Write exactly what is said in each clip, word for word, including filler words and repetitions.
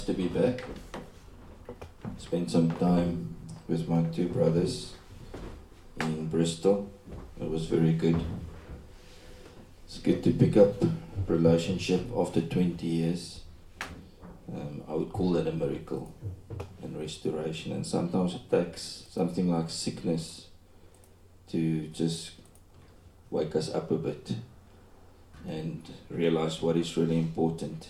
To be back. Spent some time with my two brothers in Bristol. It was very good. It's good to pick up relationship after twenty years. Um, I would call that a miracle and restoration. And sometimes it takes something like sickness to just wake us up a bit and realize what is really important.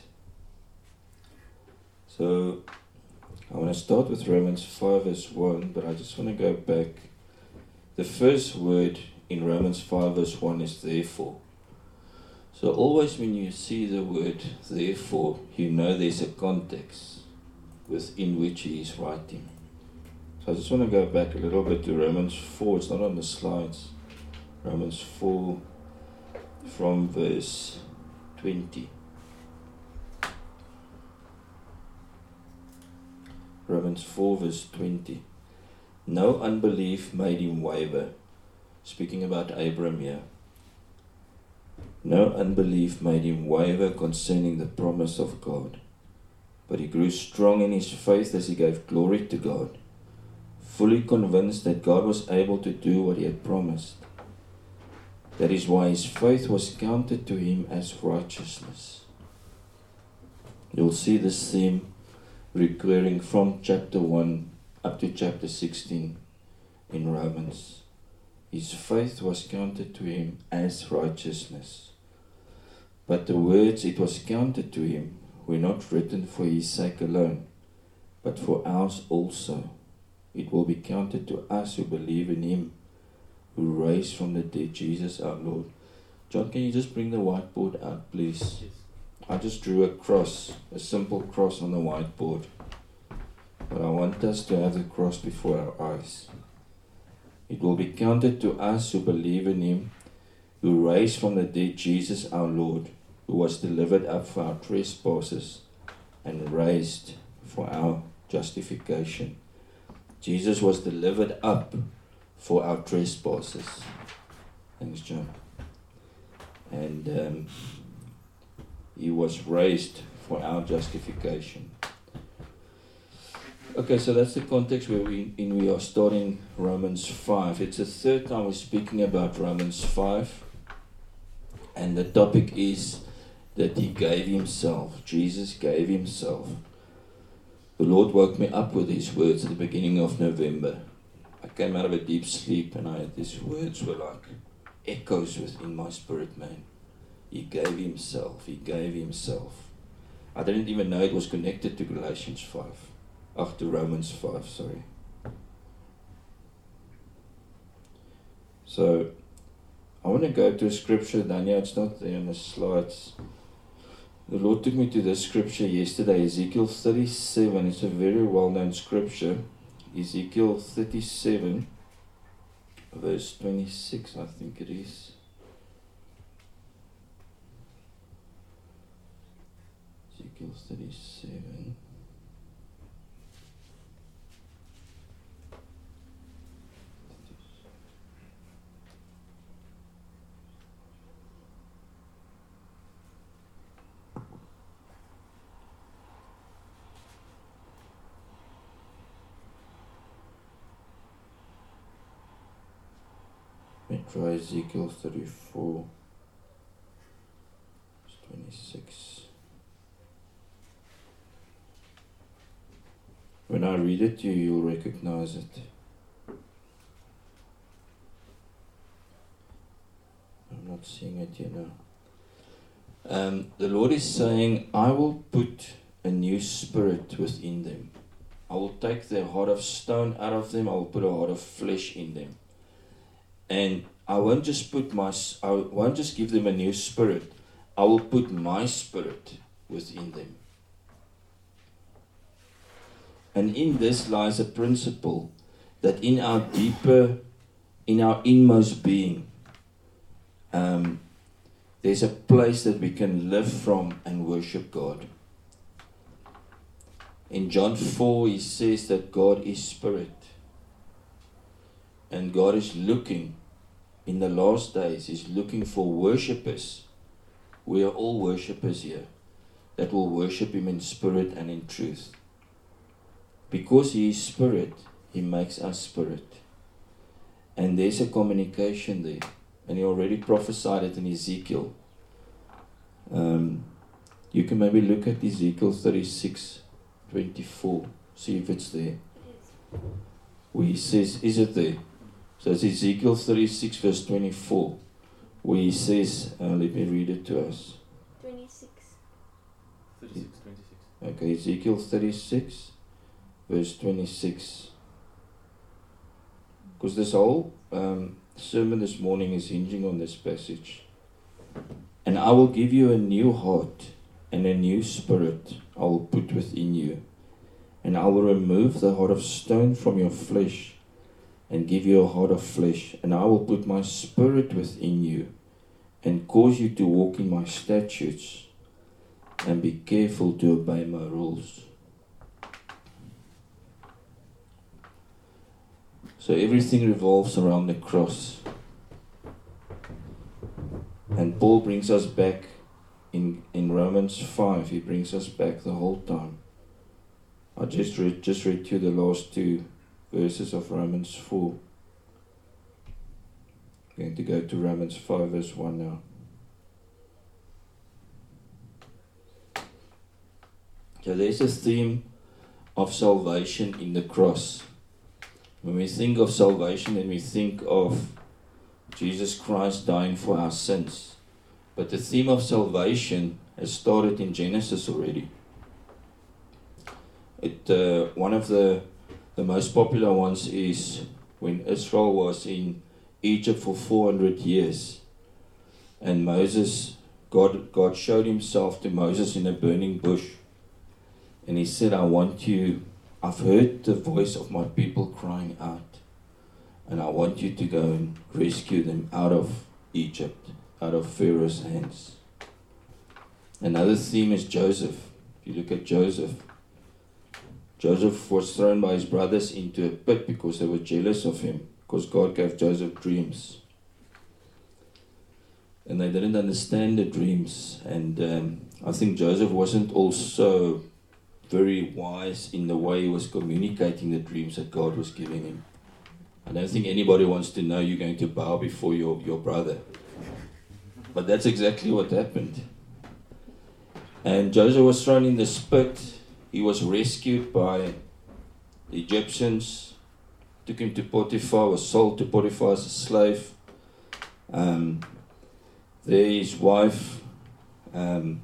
So I want to start with Romans five verse one, but I just want to go back. The first word in Romans five verse one is therefore. So always when you see the word therefore, you know there's a context within which he is writing. So I just want to go back a little bit to Romans four. It's not on the slides. Romans four from verse twenty. Romans four verse twenty. No unbelief made him waver. Speaking about Abram here. No unbelief made him waver concerning the promise of God. But he grew strong in his faith as he gave glory to God, fully convinced that God was able to do what he had promised. That is why his faith was counted to him as righteousness. You'll see this theme recurring from chapter one up to chapter sixteen in Romans. His faith was counted to him as righteousness. But the words it was counted to him were not written for his sake alone, but for ours also. It will be counted to us who believe in him, who raised from the dead Jesus our Lord. John, can you just bring the whiteboard out, please? I just drew a cross, a simple cross on the whiteboard. But I want us to have the cross before our eyes. It will be counted to us who believe in him, who raised from the dead Jesus our Lord, who was delivered up for our trespasses and raised for our justification. Jesus was delivered up for our trespasses. Thanks, John. And um, he was raised for our justification. Okay, so that's the context where we in we are starting Romans five. It's the third time we're speaking about Romans five. And the topic is that he gave himself. Jesus gave himself. The Lord woke me up with these words at the beginning of November. I came out of a deep sleep and I had these words were like echoes within my spirit, man. He gave himself. He gave himself. I didn't even know it was connected to Galatians five. After Romans five, sorry. So, I want to go to a scripture, Daniel, it's not there on the slides. The Lord took me to this scripture yesterday, Ezekiel thirty-seven. It's a very well-known scripture. Ezekiel thirty-seven, verse twenty-six, I think it is. Ezekiel thirty-seven. Try Ezekiel thirty-four, verse twenty-six. When I read it to you, you'll recognize it. I'm not seeing it here now. Um, the Lord is saying, I will put a new spirit within them. I will take their heart of stone out of them. I will put a heart of flesh in them. And I won't just put my, I won't just give them a new spirit. I will put my spirit within them. And in this lies a principle that in our deeper, in our inmost being, um, there's a place that we can live from and worship God. In John four, he says that God is spirit. And God is looking, in the last days, He's looking for worshippers. We are all worshippers here. that will worship Him in spirit and in truth. Because He is spirit, He makes us spirit. And there's a communication there. And He already prophesied it in Ezekiel. Um, you can maybe look at Ezekiel thirty-six twenty-four. See if it's there. Where He says, is it there? So it's Ezekiel thirty-six verse twenty-four. Where He says, uh, let me read it to us. twenty-six. thirty-six, twenty-six. Okay, Ezekiel thirty-six verse twenty-six. Because this whole um, sermon this morning is hinging on this passage. And I will give you a new heart and a new spirit I will put within you. And I will remove the heart of stone from your flesh and give you a heart of flesh. And I will put my spirit within you and cause you to walk in my statutes and be careful to obey my rules. So everything revolves around the cross. And Paul brings us back in, in Romans five. He brings us back the whole time. I just read, just read to you the last two verses of Romans four. I'm going to go to Romans five verse one now. So there's a theme of salvation in the cross. When we think of salvation, then we think of Jesus Christ dying for our sins. But the theme of salvation has started in Genesis already. It uh, one of the the most popular ones is when Israel was in Egypt for four hundred years, and Moses, God, God showed Himself to Moses in a burning bush, and He said, "I want you. I've heard the voice of my people crying out, and I want you to go and rescue them out of Egypt, out of Pharaoh's hands." Another theme is Joseph. If you look at Joseph, Joseph was thrown by his brothers into a pit because they were jealous of him, because God gave Joseph dreams. And they didn't understand the dreams. And um, I think Joseph wasn't also very wise in the way he was communicating the dreams that God was giving him. I don't think anybody wants to know you're going to bow before your, your brother. But that's exactly what happened. And Joseph was thrown in the pit. He was rescued by the Egyptians, took him to Potiphar, was sold to Potiphar as a slave. Um, there his wife, um,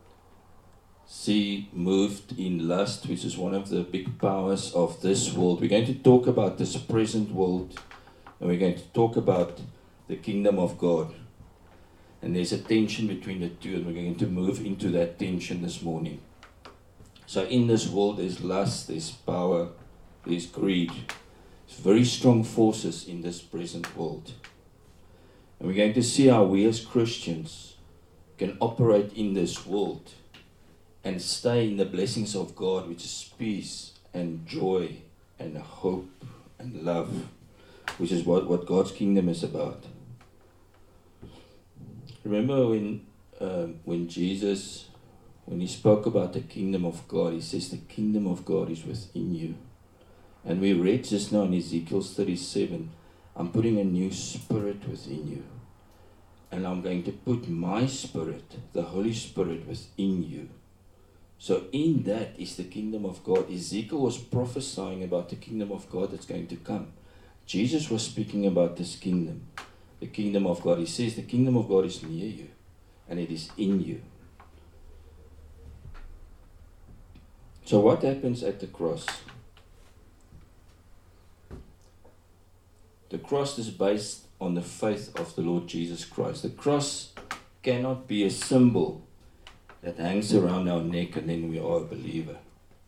she moved in lust, which is one of the big powers of this world. We're going to talk about this present world, and we're going to talk about the kingdom of God. And there's a tension between the two, and we're going to move into that tension this morning. So in this world, there's lust, there's power, there's greed. There's very strong forces in this present world. And we're going to see how we as Christians can operate in this world and stay in the blessings of God, which is peace and joy and hope and love, which is what, what God's kingdom is about. Remember when um, when Jesus... When He spoke about the kingdom of God, He says the kingdom of God is within you. And we read just now in Ezekiel thirty-seven, I'm putting a new spirit within you. And I'm going to put my spirit, the Holy Spirit, within you. So in that is the kingdom of God. Ezekiel was prophesying about the kingdom of God that's going to come. Jesus was speaking about this kingdom, the kingdom of God. He says the kingdom of God is near you, and it is in you. So what happens at the cross? The cross is based on the faith of the Lord Jesus Christ. The cross cannot be a symbol that hangs around our neck and then we are a believer.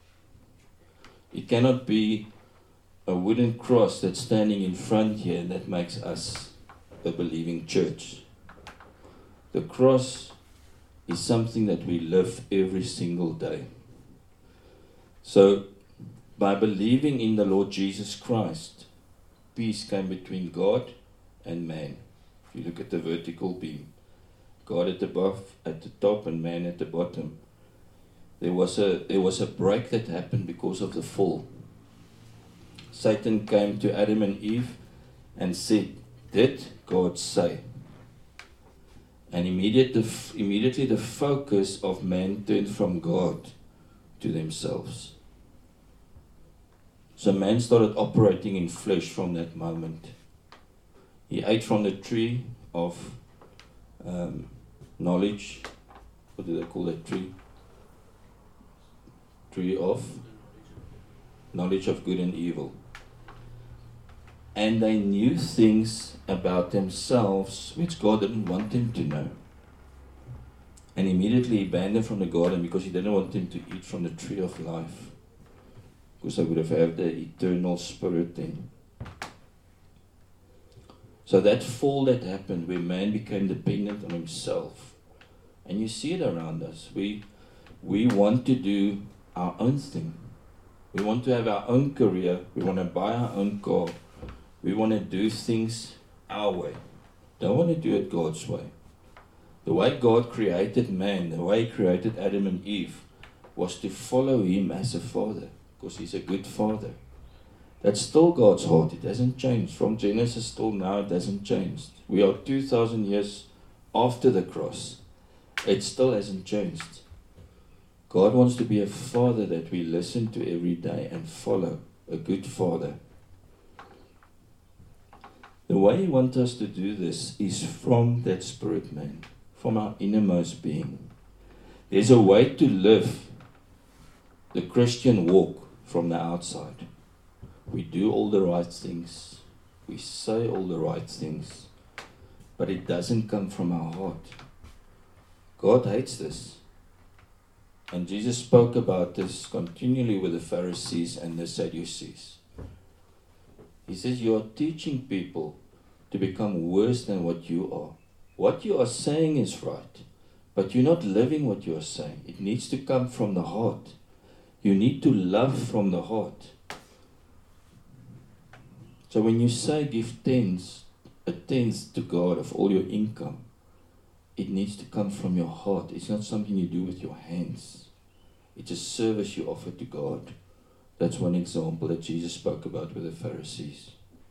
It cannot be a wooden cross that's standing in front here and that makes us a believing church. The cross is something that we live every single day. So, by believing in the Lord Jesus Christ, peace came between God and man. If you look at the vertical beam, God at the above, at the top, and man at the bottom. there was a there was a break that happened because of the fall. Satan came to Adam and Eve and said, "Did God say?" And immediately, immediately the focus of man turned from God to themselves. So man started operating in flesh from that moment. He ate from the tree of um, knowledge. What do they call that tree? Tree of knowledge of good and evil. And they knew things about themselves which God didn't want them to know. And immediately he banned them from the garden because he didn't want them to eat from the tree of life. Because they would have had the eternal spirit then. So that fall that happened where man became dependent on himself. And you see it around us. We, we want to do our own thing. We want to have our own career. We want to buy our own car. We want to do things our way. Don't want to do it God's way. The way God created man, the way he created Adam and Eve, was to follow him as a father, because he's a good father. That's still God's heart. It hasn't changed. From Genesis till now, it hasn't changed. We are two thousand years after the cross. It still hasn't changed. God wants to be a father that we listen to every day and follow, a good father. The way he wants us to do this is from that spirit man, from our innermost being. There's a way to live the Christian walk from the outside. We do all the right things. We say all the right things. But it doesn't come from our heart. God hates this. And Jesus spoke about this continually with the Pharisees and the Sadducees. He says, you are teaching people to become worse than what you are. What you are saying is right, but you're not living what you are saying. It needs to come from the heart. You need to love from the heart. So when you say give tens, a tenth to God of all your income, it needs to come from your heart. It's not something you do with your hands. It's a service you offer to God. That's one example that Jesus spoke about with the Pharisees.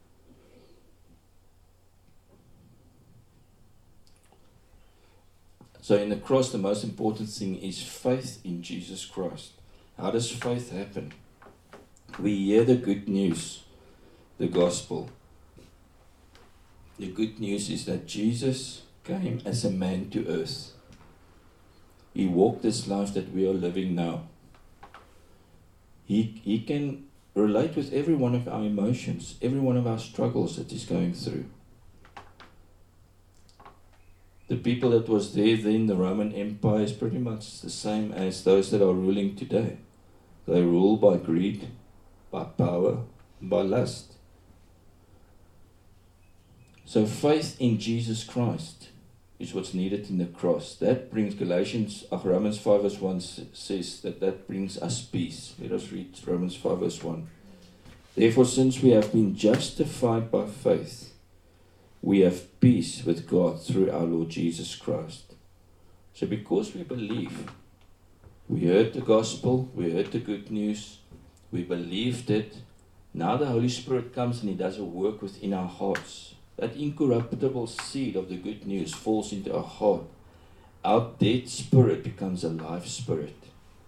So in the cross, the most important thing is faith in Jesus Christ. How does faith happen? We hear the good news, the gospel. The good news is that Jesus came as a man to earth. He walked this life that we are living now. He, he can relate with every one of our emotions, every one of our struggles that he's going through. The people that was there then, the Roman Empire, is pretty much the same as those that are ruling today. They rule by greed, by power, by lust. So faith in Jesus Christ is what's needed in the cross. That brings Galatians, uh, Romans five verse one says that that brings us peace. Let us read Romans five verse one. Therefore, since we have been justified by faith, we have peace with God through our Lord Jesus Christ. So because we believe, we heard the gospel, we heard the good news, we believed it, now the Holy Spirit comes and He does a work within our hearts. That incorruptible seed of the good news falls into our heart. Our dead spirit becomes a live spirit.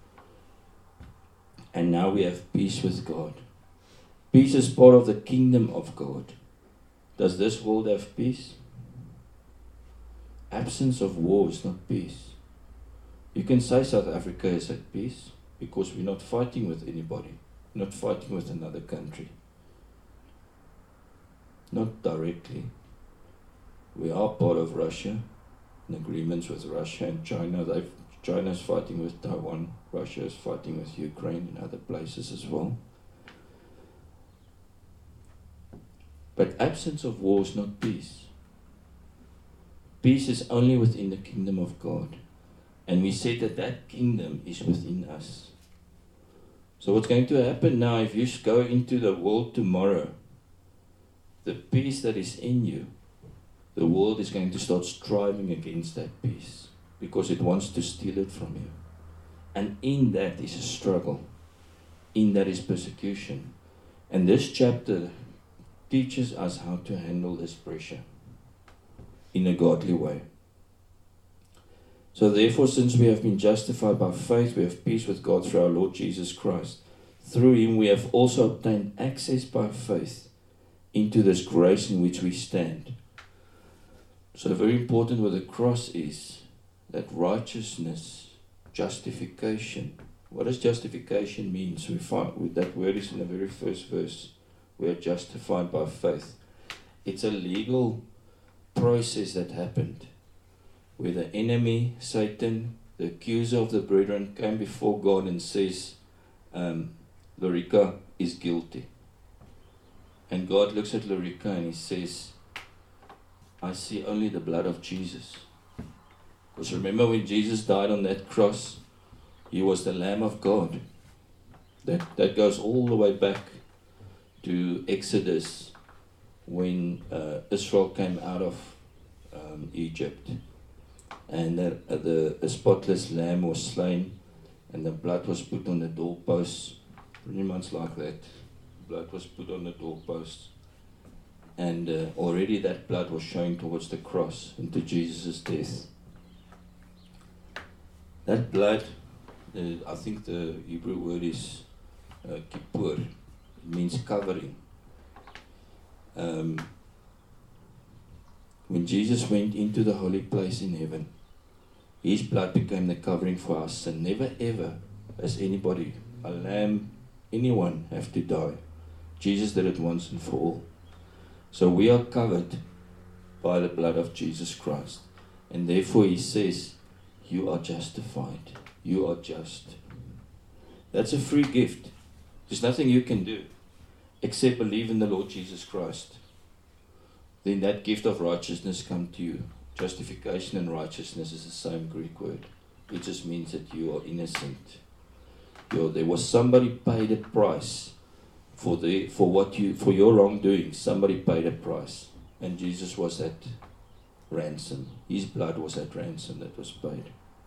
And now we have peace with God. Peace is part of the kingdom of God. Does this world have peace? Absence of war is not peace. You can say South Africa is at peace because we're not fighting with anybody. We're not fighting with another country. Not directly. We are part of Russia, in agreements with Russia and China. They've, China is fighting with Taiwan. Russia is fighting with Ukraine and other places as well. But absence of war is not peace. Peace is only within the kingdom of God. And we said that that kingdom is within us. So what's going to happen now, if you go into the world tomorrow, the peace that is in you, the world is going to start striving against that peace because it wants to steal it from you. And in that is a struggle. In that is persecution. And this chapter teaches us how to handle this pressure in a godly way. So therefore, since we have been justified by faith, we have peace with God through our Lord Jesus Christ. Through him we have also obtained access by faith into this grace in which we stand. So very important with the cross is that righteousness, justification. What does justification mean? So we find that word is in the very first verse. We are justified by faith. It's a legal process that happened where the enemy, Satan, the accuser of the brethren, came before God and says, um, Lorica is guilty. And God looks at Lorica and he says, I see only the blood of Jesus. Because remember when Jesus died on that cross, he was the Lamb of God. That, that goes all the way back to Exodus when uh, Israel came out of um, Egypt. And the, uh, the, the spotless lamb was slain and the blood was put on the doorposts. Pretty much like that. Blood was put on the doorposts. And uh, already that blood was showing towards the cross and to Jesus' death. That blood, uh, I think the Hebrew word is uh, kippur. It means covering. Um, when Jesus went into the holy place in heaven, his blood became the covering for our sin. Never ever has anybody, a lamb, anyone have to die. Jesus did it once and for all. So we are covered by the blood of Jesus Christ. And therefore he says, you are justified. You are just. That's a free gift. There's nothing you can do except believe in the Lord Jesus Christ. Then that gift of righteousness comes to you. Justification and righteousness is the same Greek word. It just means that you are innocent. You're, there was somebody paid a price for the for what you for your wrongdoing. Somebody paid a price, and Jesus was that ransom. His blood was that ransom that was paid.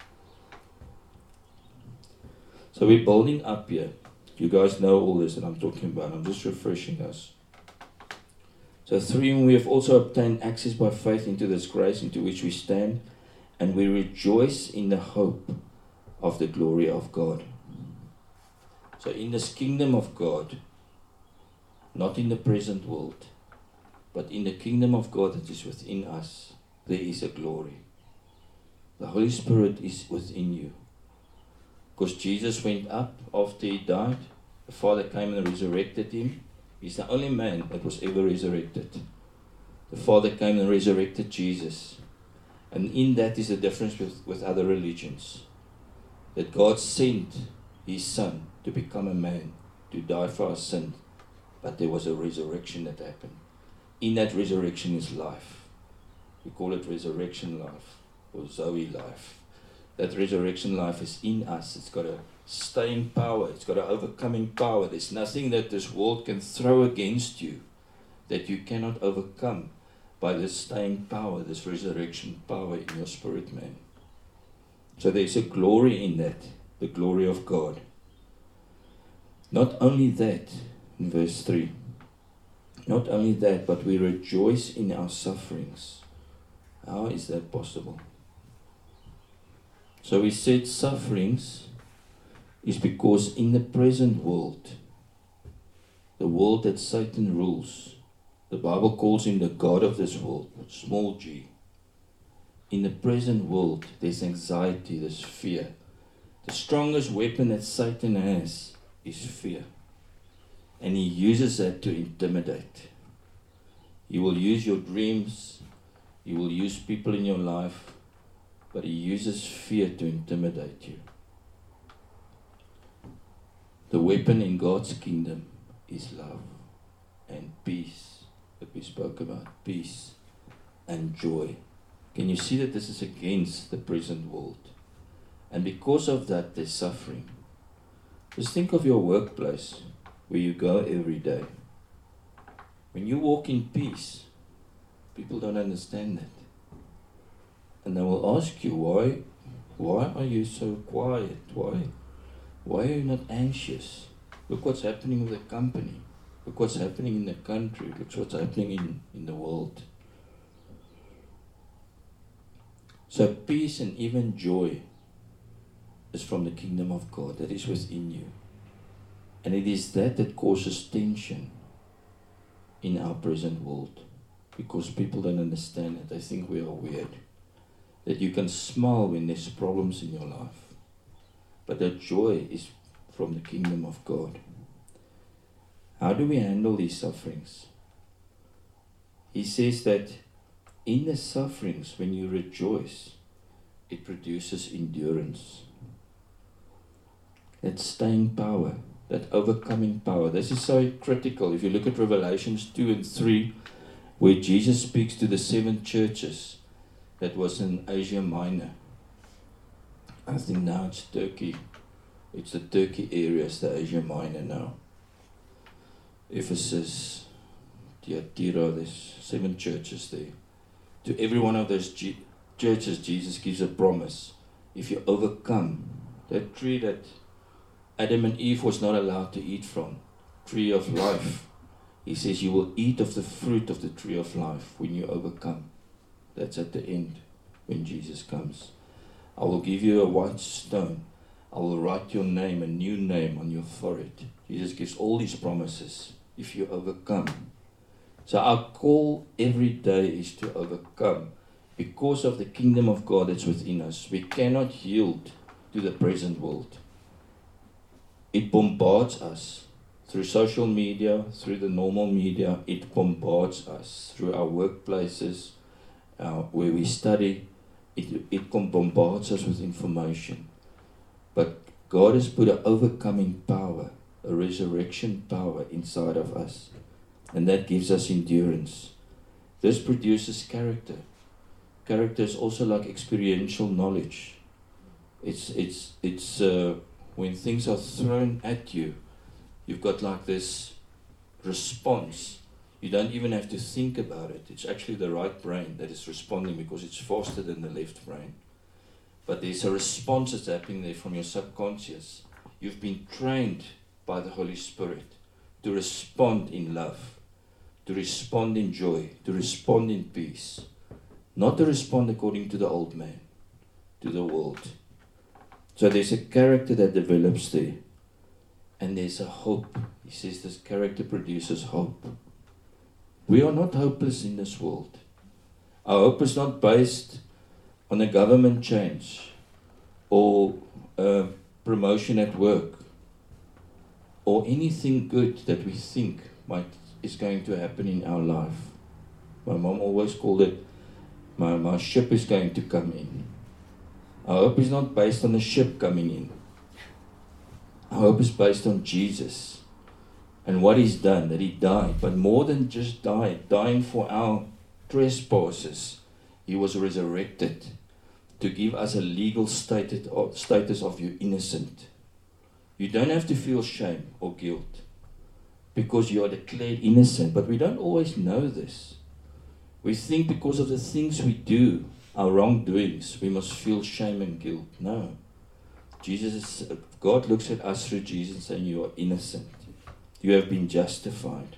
So we're building up here. You guys know all this that I'm talking about. I'm just refreshing us. So through him we have also obtained access by faith into this grace into which we stand, and we rejoice in the hope of the glory of God. So in this kingdom of God, not in the present world, but in the kingdom of God that is within us, there is a glory. The Holy Spirit is within you. Because Jesus went up after he died, the Father came and resurrected him. He's the only man that was ever resurrected. The Father came and resurrected Jesus. And in that is the difference with, with other religions. That God sent his Son to become a man, to die for our sin. But there was a resurrection that happened. In that resurrection is life. We call it resurrection life, or Zoe life. That resurrection life is in us. It's got a staying power. It's got an overcoming power. There's nothing that this world can throw against you that you cannot overcome by this staying power, this resurrection power in your spirit, man. So there's a glory in that, the glory of God. Not only that, in verse three, not only that, but we rejoice in our sufferings. How is that possible? So we said sufferings is because in the present world, the world that Satan rules, the Bible calls him the God of this world, small g. In the present world, there's anxiety, there's fear. The strongest weapon that Satan has is fear. And he uses that to intimidate. He will use your dreams, he will use people in your life, but he uses fear to intimidate you. The weapon in God's kingdom is love and peace, that we spoke about, peace and joy. Can you see that this is against the present world? And because of that, there's suffering. Just think of your workplace, where you go every day. When you walk in peace, people don't understand that. And they will ask you, why, why are you so quiet? Why, why are you not anxious? Look what's happening with the company. Look what's happening in the country. Look what's happening in, in the world. So peace and even joy is from the kingdom of God that is within you. And it is that that causes tension in our present world. Because people don't understand it. They think we are weird. That you can smile when there's problems in your life. But that joy is from the kingdom of God. How do we handle these sufferings? He says that in the sufferings, when you rejoice, it produces endurance. That staying power, that overcoming power. This is so critical. If you look at Revelations two and three, where Jesus speaks to the seven churches, that was in Asia Minor. I think now it's Turkey. It's the Turkey area, it's the Asia Minor now. Ephesus, Thyatira, there's seven churches there. To every one of those G- churches, Jesus gives a promise. If you overcome that tree that Adam and Eve was not allowed to eat from, tree of life, he says you will eat of the fruit of the tree of life when you overcome. That's at the end, when Jesus comes. I will give you a white stone. I will write your name, a new name on your forehead. Jesus gives all these promises if you overcome. So our call every day is to overcome. Because of the kingdom of God that's within us, we cannot yield to the present world. It bombards us through social media, through the normal media. It bombards us through our workplaces, uh, where we study. It, it bombards us with information. But God has put an overcoming power, a resurrection power inside of us. And that gives us endurance. This produces character. Character is also like experiential knowledge. It's it's it's uh, when things are thrown at you, you've got like this response. You don't even have to think about it. It's actually the right brain that is responding because it's faster than the left brain. But there's a response that's happening there from your subconscious. You've been trained by the Holy Spirit to respond in love, to respond in joy, to respond in peace. Not to respond according to the old man, to the world. So there's a character that develops there. And there's a hope. He says this character produces hope. We are not hopeless in this world. Our hope is not based on a government change or a promotion at work or anything good that we think might is going to happen in our life. My mom always called it, my, my ship is going to come in. Our hope is not based on the ship coming in. Our hope is based on Jesus and what He's done, that He died. But more than just died, dying for our trespasses, He was resurrected to give us a legal status of, status of you innocent. You don't have to feel shame or guilt because you are declared innocent. But we don't always know this. We think because of the things we do, our wrongdoings, we must feel shame and guilt. No. Jesus, is, God looks at us through Jesus saying you are innocent. You have been justified.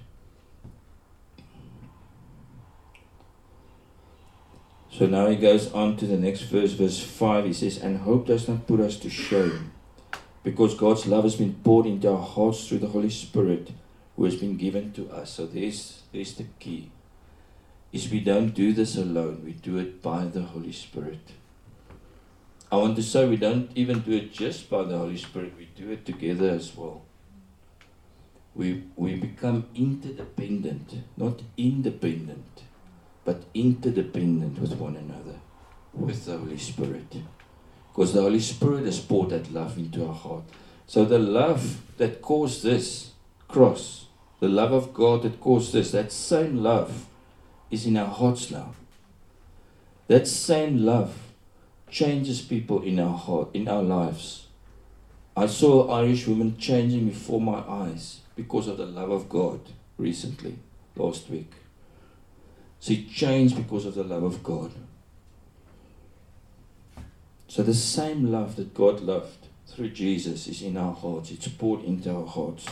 So now he goes on to the next verse, verse five. He says, and hope does not put us to shame, because God's love has been poured into our hearts through the Holy Spirit who has been given to us. So there's, there's the key. Is we don't do this alone. We do it by the Holy Spirit. I want to say we don't even do it just by the Holy Spirit. We do it together as well. We, we become interdependent, not independent, but interdependent with one another, with the Holy Spirit. Because the Holy Spirit has poured that love into our heart. So the love that caused this cross, the love of God that caused this, that same love is in our hearts now. That same love changes people in our heart, in our lives. I saw an Irish woman changing before my eyes because of the love of God recently, last week. She changed because of the love of God. So the same love that God loved through Jesus is in our hearts. It's poured into our hearts.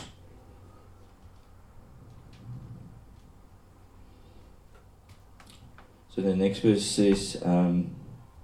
So the next verse says, um,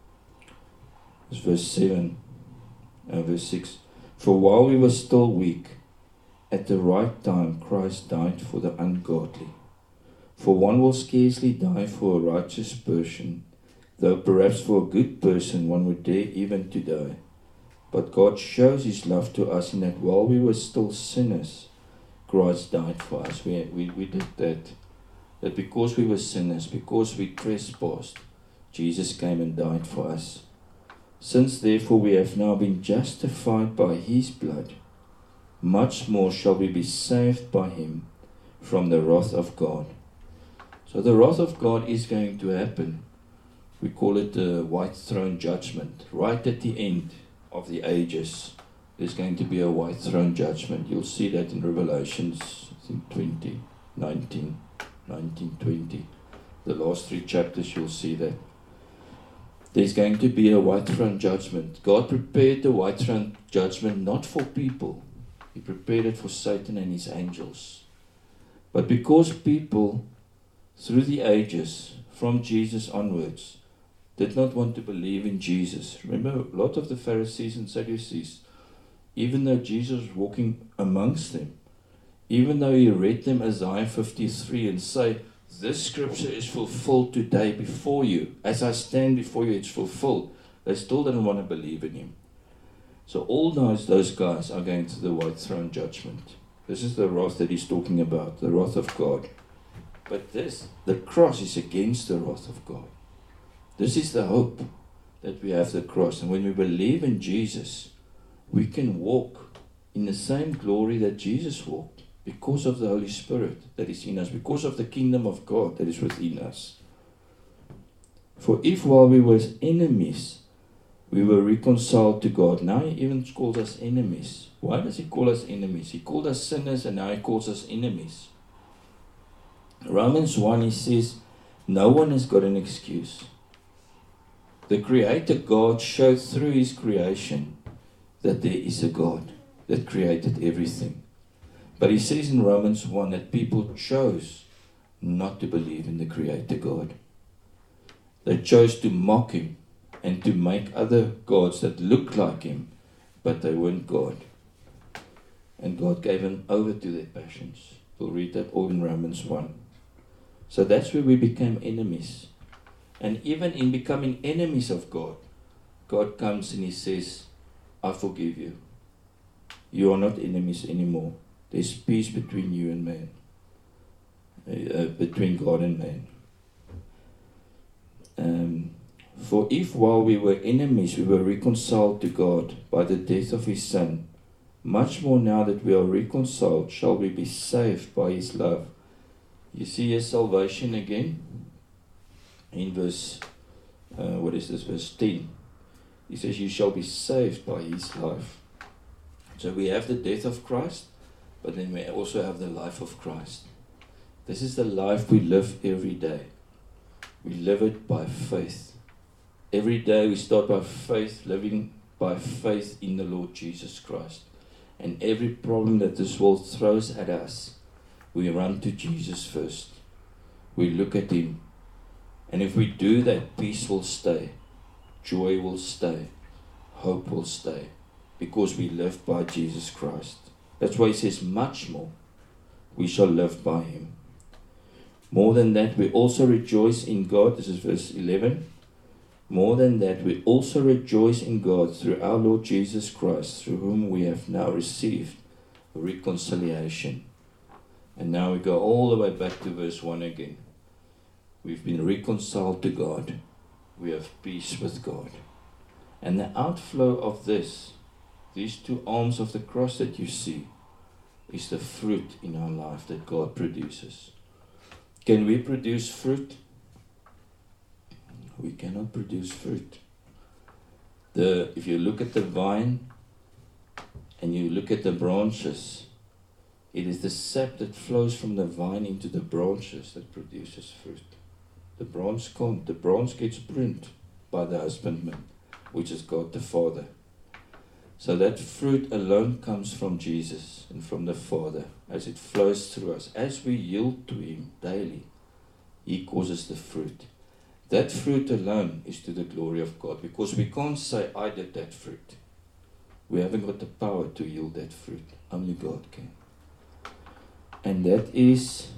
it's verse seven, uh, verse six. For while we were still weak, at the right time Christ died for the ungodly. For one will scarcely die for a righteous person, though perhaps for a good person one would dare even to die. But God shows his love to us in that while we were still sinners, Christ died for us. We, we, we did that. That because we were sinners, because we trespassed, Jesus came and died for us. Since therefore we have now been justified by his blood, much more shall we be saved by him from the wrath of God. So the wrath of God is going to happen. We call it the white throne judgment. Right at the end of the ages, there's going to be a white throne judgment. You'll see that in Revelations, I think twenty, nineteen. nineteen, twenty. The last three chapters you'll see that. There's going to be a white throne judgment. God prepared the white throne judgment not for people. He prepared it for Satan and his angels. But because people, through the ages, from Jesus onwards, did not want to believe in Jesus. Remember, a lot of the Pharisees and Sadducees, even though Jesus was walking amongst them, even though he read them Isaiah fifty-three and say, this scripture is fulfilled today before you. As I stand before you, it's fulfilled. They still didn't want to believe in him. So all those, those guys are going to the white throne judgment. This is the wrath that he's talking about, the wrath of God. But this, the cross is against the wrath of God. This is the hope that we have, the cross. And when we believe in Jesus, we can walk in the same glory that Jesus walked. Because of the Holy Spirit that is in us, because of the kingdom of God that is within us. For if while we were enemies, we were reconciled to God. Now he even calls us enemies. Why does he call us enemies? He called us sinners and now he calls us enemies. Romans one, he says, no one has got an excuse. The Creator God showed through his creation that there is a God that created everything. But he says in Romans one that people chose not to believe in the Creator God. They chose to mock him and to make other gods that looked like him, but they weren't God. And God gave them over to their passions. We'll read that all in Romans one. So that's where we became enemies. And even in becoming enemies of God, God comes and he says, I forgive you. You are not enemies anymore. There's peace between you and man, uh, between God and man. Um, For if while we were enemies we were reconciled to God by the death of his Son, much more now that we are reconciled shall we be saved by his love. You see his salvation again in verse, uh, what is this, verse ten. He says you shall be saved by his life. So we have the death of Christ, but then we also have the life of Christ. This is the life we live every day. We live it by faith. Every day we start by faith, living by faith in the Lord Jesus Christ. And every problem that this world throws at us, we run to Jesus first. We look at him. And if we do that, peace will stay. Joy will stay. Hope will stay. Because we live by Jesus Christ. That's why he says, much more we shall live by him. More than that, we also rejoice in God. This is verse eleven. More than that, we also rejoice in God through our Lord Jesus Christ, through whom we have now received reconciliation. And now we go all the way back to verse one again. We've been reconciled to God. We have peace with God. And the outflow of this, these two arms of the cross that you see, is the fruit in our life that God produces. Can we produce fruit? We cannot produce fruit. The, if you look at the vine and you look at the branches, it is the sap that flows from the vine into the branches that produces fruit. The branch can't. The branch gets pruned by the husbandman. which is God the Father. So that fruit alone comes from Jesus and from the Father as it flows through us. As we yield to Him daily, He causes the fruit. That fruit alone is to the glory of God, because we can't say, I did that fruit. We haven't got the power to yield that fruit. Only God can. And that is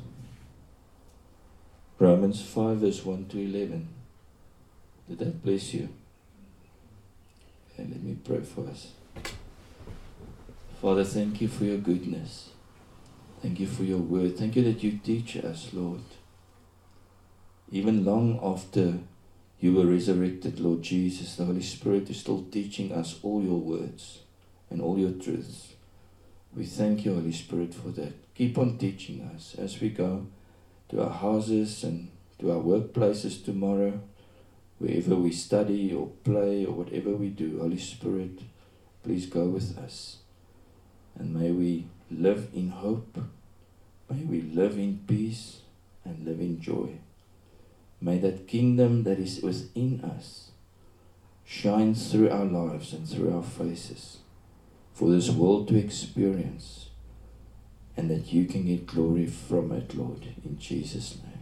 Romans five verse one to eleven. Did that bless you? And let me pray for us. Father, thank you for your goodness. Thank you for your word. Thank you that you teach us, Lord. Even long after you were resurrected, Lord Jesus, the Holy Spirit is still teaching us all your words and all your truths. We thank you, Holy Spirit, for that. Keep on teaching us as we go to our houses and to our workplaces tomorrow, wherever we study or play or whatever we do. Holy Spirit, please go with us. And may we live in hope. May we live in peace and live in joy. May that kingdom that is within us shine through our lives and through our faces for this world to experience, and that you can get glory from it, Lord, in Jesus' name.